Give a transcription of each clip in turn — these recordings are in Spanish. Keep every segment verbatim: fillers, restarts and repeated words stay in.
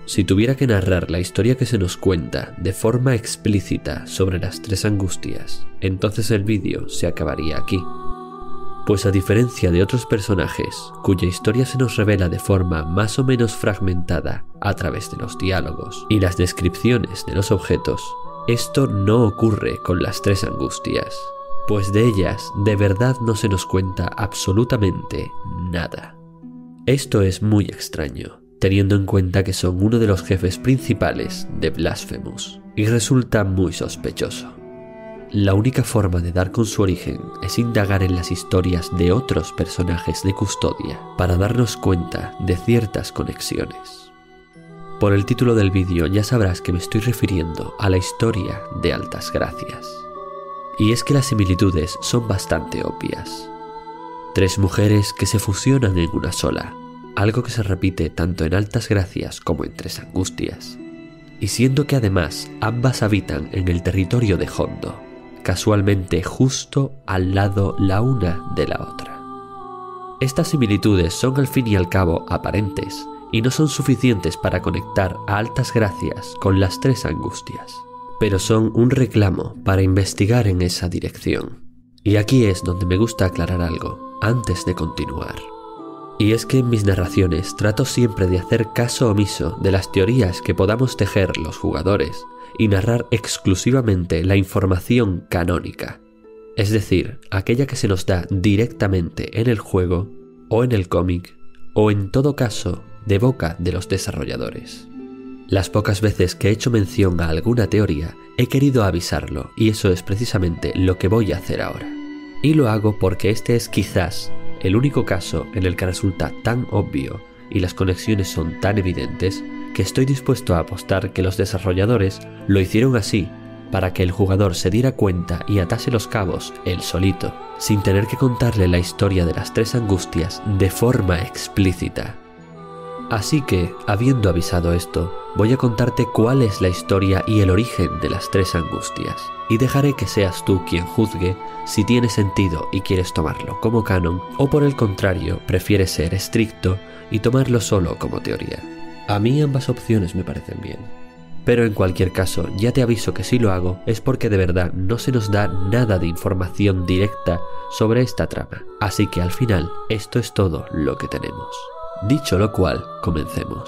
Si tuviera que narrar la historia que se nos cuenta de forma explícita sobre las tres angustias, entonces el vídeo se acabaría aquí. Pues a diferencia de otros personajes, cuya historia se nos revela de forma más o menos fragmentada a través de los diálogos y las descripciones de los objetos, esto no ocurre con las tres angustias, pues de ellas de verdad no se nos cuenta absolutamente nada. Esto es muy extraño, teniendo en cuenta que son uno de los jefes principales de Blasphemous, y resulta muy sospechoso. La única forma de dar con su origen es indagar en las historias de otros personajes de Custodia para darnos cuenta de ciertas conexiones. Por el título del vídeo ya sabrás que me estoy refiriendo a la historia de Altas Gracias. Y es que las similitudes son bastante obvias. Tres mujeres que se fusionan en una sola, algo que se repite tanto en Altas Gracias como en Tres Angustias. Y siendo que además ambas habitan en el territorio de Hondo, casualmente justo al lado la una de la otra. Estas similitudes son al fin y al cabo aparentes y no son suficientes para conectar a Altas Gracias con las Tres Angustias, pero son un reclamo para investigar en esa dirección. Y aquí es donde me gusta aclarar algo antes de continuar. Y es que en mis narraciones trato siempre de hacer caso omiso de las teorías que podamos tejer los jugadores y narrar exclusivamente la información canónica, es decir, aquella que se nos da directamente en el juego o en el cómic o en todo caso de boca de los desarrolladores. Las pocas veces que he hecho mención a alguna teoría he querido avisarlo y eso es precisamente lo que voy a hacer ahora. Y lo hago porque este es quizás el único caso en el que resulta tan obvio y las conexiones son tan evidentes que estoy dispuesto a apostar que los desarrolladores lo hicieron así para que el jugador se diera cuenta y atase los cabos él solito, sin tener que contarle la historia de las Tres Angustias de forma explícita. Así que, habiendo avisado esto, voy a contarte cuál es la historia y el origen de las Tres Angustias, y dejaré que seas tú quien juzgue si tiene sentido y quieres tomarlo como canon, o por el contrario, prefieres ser estricto y tomarlo solo como teoría. A mí ambas opciones me parecen bien. Pero en cualquier caso, ya te aviso que si lo hago es porque de verdad no se nos da nada de información directa sobre esta trama, así que al final esto es todo lo que tenemos. Dicho lo cual, comencemos.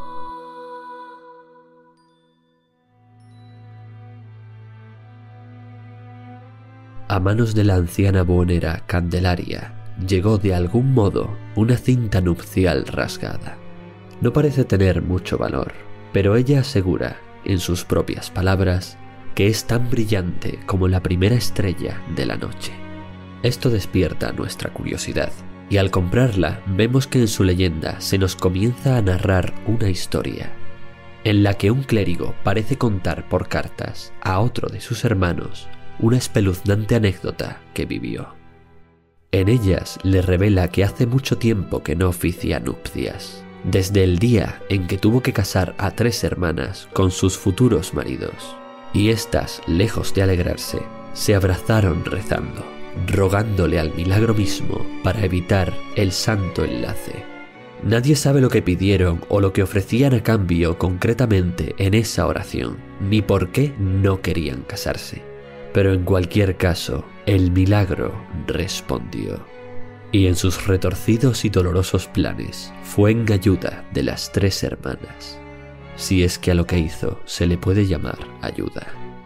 A manos de la anciana buhonera Candelaria llegó de algún modo una cinta nupcial rasgada. No parece tener mucho valor, pero ella asegura, en sus propias palabras, que es tan brillante como la primera estrella de la noche. Esto despierta nuestra curiosidad, y al comprarla vemos que en su leyenda se nos comienza a narrar una historia, en la que un clérigo parece contar por cartas a otro de sus hermanos una espeluznante anécdota que vivió. En ellas le revela que hace mucho tiempo que no oficia nupcias, desde el día en que tuvo que casar a tres hermanas con sus futuros maridos, y éstas, lejos de alegrarse, se abrazaron rezando, rogándole al milagro mismo para evitar el santo enlace. Nadie sabe lo que pidieron o lo que ofrecían a cambio concretamente en esa oración, ni por qué no querían casarse. Pero en cualquier caso, el milagro respondió. Y en sus retorcidos y dolorosos planes fue en ayuda de las tres hermanas, si es que a lo que hizo se le puede llamar ayuda.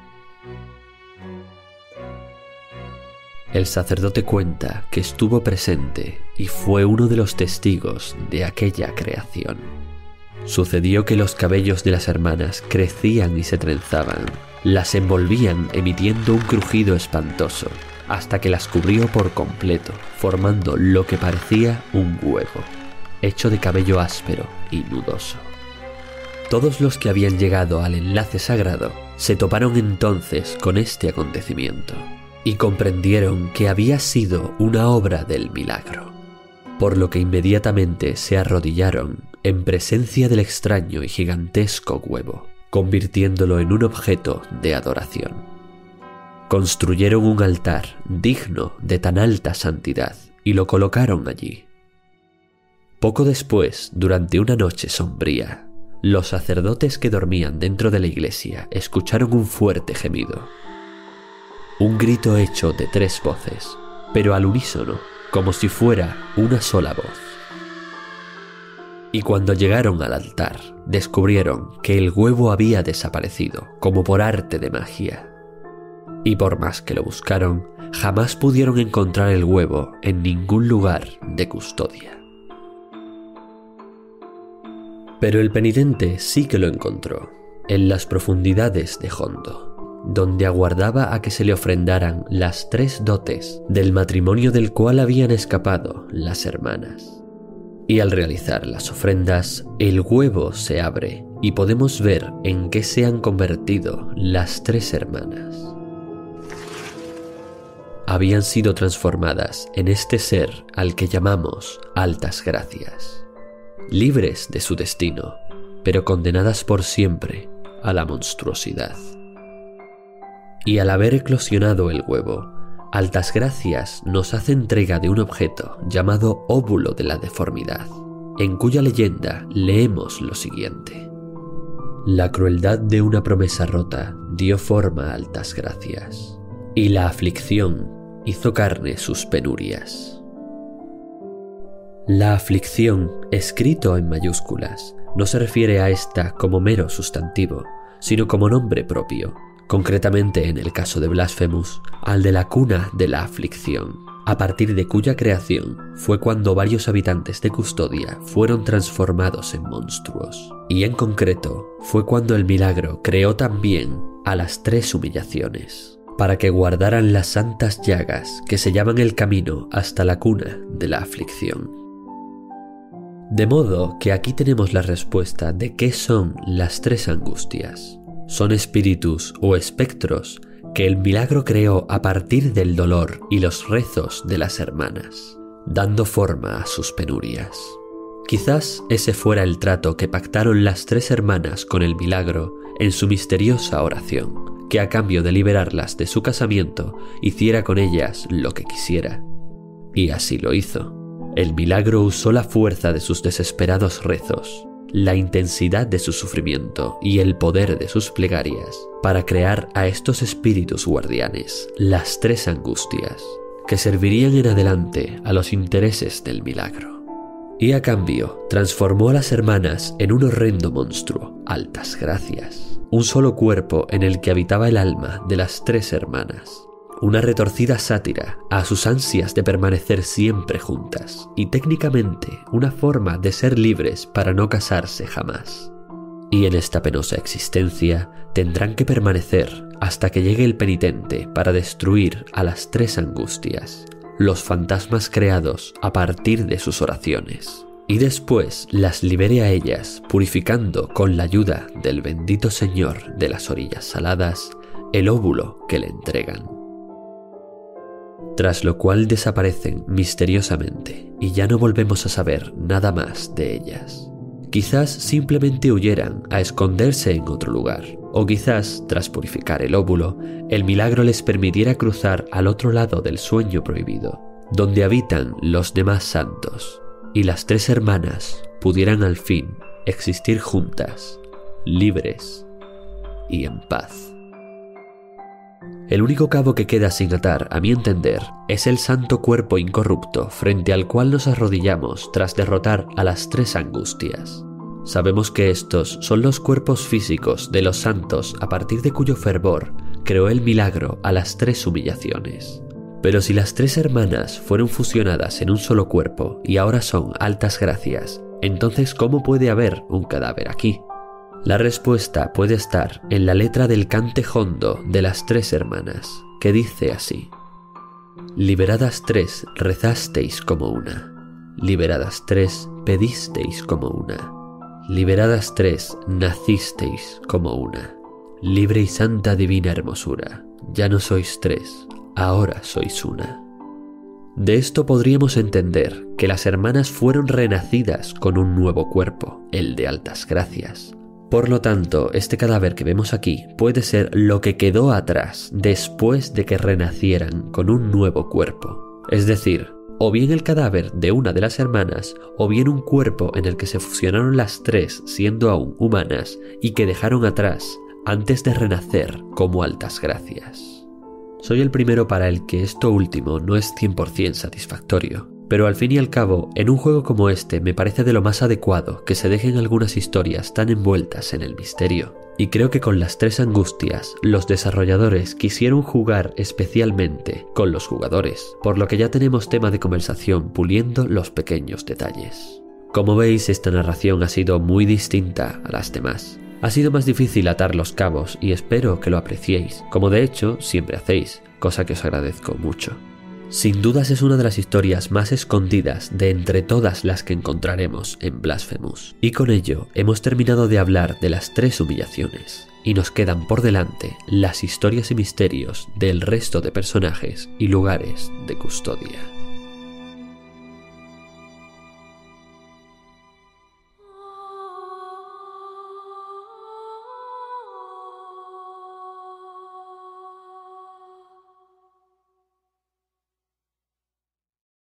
El sacerdote cuenta que estuvo presente y fue uno de los testigos de aquella creación. Sucedió que los cabellos de las hermanas crecían y se trenzaban, las envolvían emitiendo un crujido espantoso, hasta que las cubrió por completo, formando lo que parecía un huevo, hecho de cabello áspero y nudoso. Todos los que habían llegado al enlace sagrado se toparon entonces con este acontecimiento y comprendieron que había sido una obra del milagro, por lo que inmediatamente se arrodillaron en presencia del extraño y gigantesco huevo, convirtiéndolo en un objeto de adoración. Construyeron un altar digno de tan alta santidad y lo colocaron allí. Poco después, durante una noche sombría, los sacerdotes que dormían dentro de la iglesia escucharon un fuerte gemido. Un grito hecho de tres voces, pero al unísono, como si fuera una sola voz. Y cuando llegaron al altar, descubrieron que el huevo había desaparecido, como por arte de magia. Y por más que lo buscaron, jamás pudieron encontrar el huevo en ningún lugar de custodia. Pero el penitente sí que lo encontró, en las profundidades de Hondo, donde aguardaba a que se le ofrendaran las tres dotes del matrimonio del cual habían escapado las hermanas. Y al realizar las ofrendas, el huevo se abre y podemos ver en qué se han convertido las tres hermanas. Habían sido transformadas en este ser al que llamamos altas gracias, libres de su destino, pero condenadas por siempre a la monstruosidad. Y al haber eclosionado el huevo, Altas Gracias nos hace entrega de un objeto llamado óvulo de la deformidad, en cuya leyenda leemos lo siguiente: la crueldad de una promesa rota dio forma a Altas Gracias, y la aflicción hizo carne sus penurias. La aflicción, escrito en mayúsculas, no se refiere a esta como mero sustantivo, sino como nombre propio, concretamente en el caso de Blasphemous, al de la cuna de la aflicción, a partir de cuya creación fue cuando varios habitantes de Custodia fueron transformados en monstruos, y en concreto fue cuando el milagro creó también a las tres humillaciones, para que guardaran las santas llagas que sellaban el camino hasta la cuna de la aflicción. De modo que aquí tenemos la respuesta de qué son las tres angustias. Son espíritus o espectros que el milagro creó a partir del dolor y los rezos de las hermanas, dando forma a sus penurias. Quizás ese fuera el trato que pactaron las tres hermanas con el milagro en su misteriosa oración, que a cambio de liberarlas de su casamiento hiciera con ellas lo que quisiera. Y así lo hizo. El milagro usó la fuerza de sus desesperados rezos, la intensidad de su sufrimiento y el poder de sus plegarias para crear a estos espíritus guardianes, las tres angustias, que servirían en adelante a los intereses del milagro. Y a cambio, transformó a las hermanas en un horrendo monstruo, Altas Gracias, un solo cuerpo en el que habitaba el alma de las tres hermanas. Una retorcida sátira a sus ansias de permanecer siempre juntas y técnicamente una forma de ser libres para no casarse jamás. Y en esta penosa existencia tendrán que permanecer hasta que llegue el penitente para destruir a las tres angustias, los fantasmas creados a partir de sus oraciones, y después las libere a ellas purificando con la ayuda del bendito Señor de las orillas saladas el óvulo que le entregan. Tras lo cual desaparecen misteriosamente y ya no volvemos a saber nada más de ellas. Quizás simplemente huyeran a esconderse en otro lugar, o quizás, tras purificar el óvulo, el milagro les permitiera cruzar al otro lado del sueño prohibido, donde habitan los demás santos, y las tres hermanas pudieran al fin existir juntas, libres y en paz. El único cabo que queda sin atar, a mi entender, es el santo cuerpo incorrupto frente al cual nos arrodillamos tras derrotar a las tres angustias. Sabemos que estos son los cuerpos físicos de los santos a partir de cuyo fervor creó el milagro a las tres humillaciones. Pero si las tres hermanas fueron fusionadas en un solo cuerpo y ahora son Altas Gracias, entonces ¿cómo puede haber un cadáver aquí? La respuesta puede estar en la letra del cante hondo de las tres hermanas, que dice así: liberadas tres rezasteis como una, liberadas tres pedisteis como una, liberadas tres nacisteis como una, libre y santa divina hermosura, ya no sois tres, ahora sois una. De esto podríamos entender que las hermanas fueron renacidas con un nuevo cuerpo, el de Altas Gracias. Por lo tanto, este cadáver que vemos aquí puede ser lo que quedó atrás después de que renacieran con un nuevo cuerpo. Es decir, o bien el cadáver de una de las hermanas, o bien un cuerpo en el que se fusionaron las tres siendo aún humanas y que dejaron atrás antes de renacer como altas gracias. Soy el primero para el que esto último no es cien por ciento satisfactorio, pero al fin y al cabo, en un juego como este me parece de lo más adecuado que se dejen algunas historias tan envueltas en el misterio. Y creo que con las tres angustias, los desarrolladores quisieron jugar especialmente con los jugadores, por lo que ya tenemos tema de conversación puliendo los pequeños detalles. Como veis, esta narración ha sido muy distinta a las demás. Ha sido más difícil atar los cabos y espero que lo apreciéis, como de hecho siempre hacéis, cosa que os agradezco mucho. Sin dudas es una de las historias más escondidas de entre todas las que encontraremos en Blasphemous. Y con ello hemos terminado de hablar de las tres humillaciones. Y nos quedan por delante las historias y misterios del resto de personajes y lugares de custodia.